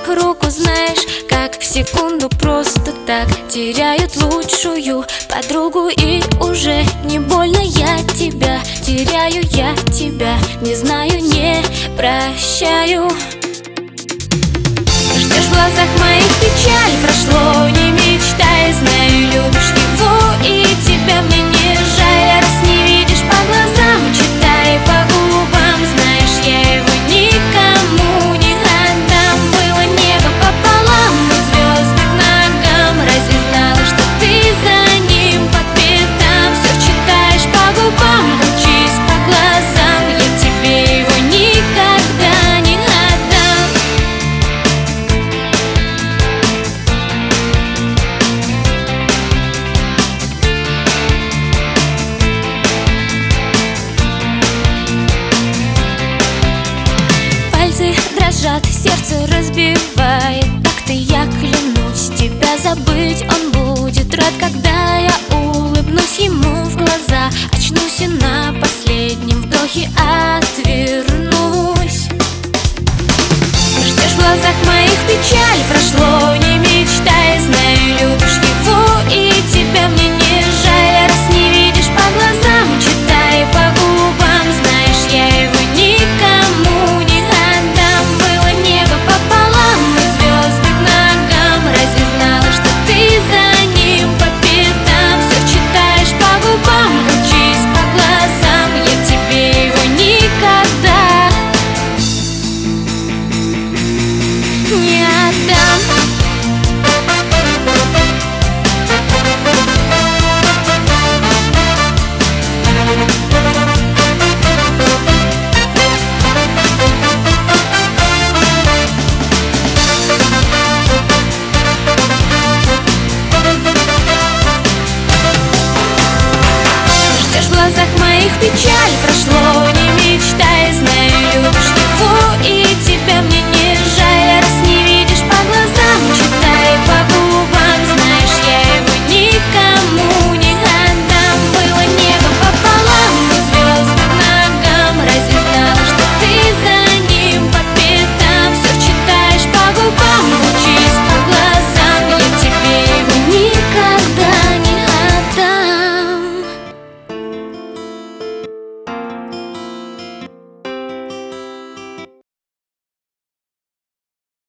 руку, знаешь, как в секунду просто так теряют лучшую подругу. И уже не больно я тебя теряю, я тебя не знаю, не прощаю. Ждешь в глазах моих печаль, прошло, не мечтай, знаю, любишь его, и тебя мне не жаль. Раз не видишь по глазам, читай по губам, знаешь, я его никому не отдам. Было небо пополам и звезды к ногам, разве знала, что ты за ним по пятам? Все читаешь по губам, учись по глазам, я тебе его никогда не отдам. Пальцы дрожат, сердце разбивает такты, я клянусь, тебя забыть он будет рад, когда я улыбнусь ему в глаза, очнусь и на последнем вдохе отвернусь. Ждешь в глазах моих печаль, прошло, не мечтай, знаю, любишь его, и тебя мне не жаль. Раз не видишь по глазам, читай по губам, знаешь, я его никому не отдам. Было небо пополам и звезды к ногам, разве знала, что ты за ним по пятам? Все читаешь по губам, учись по глазам, я тебе его никогда не отдам. Ждешь в глазах моих печаль, прошло, не мечтай,